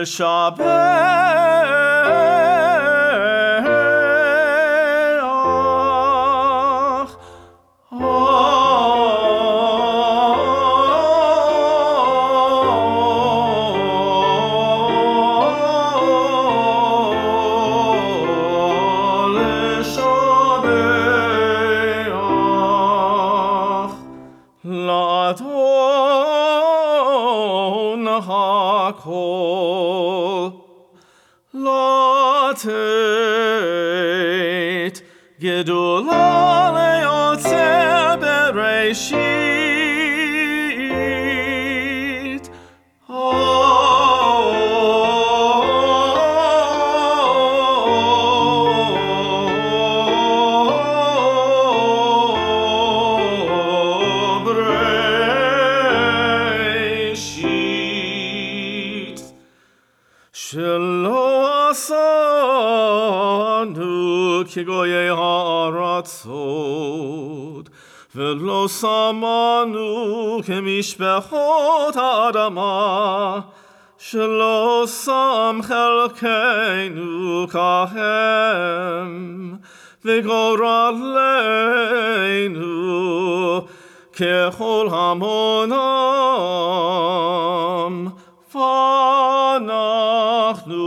לשבח. לאדון הכל לתת גדולה ליוצר בראשית. שלא עשנו כגויי הארצות, ולא שמנו כמשפחות האדמה, שלא שם חלקנו כהם, וגורלנו ככל המונם. ואנחנו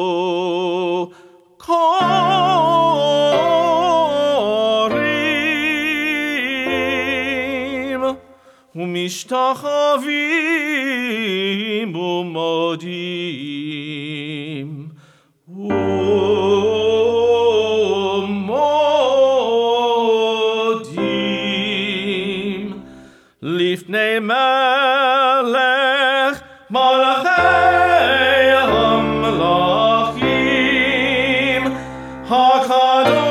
קוראים ומשתחווים ומודים לפני מלך מלכי המלכים הקדוש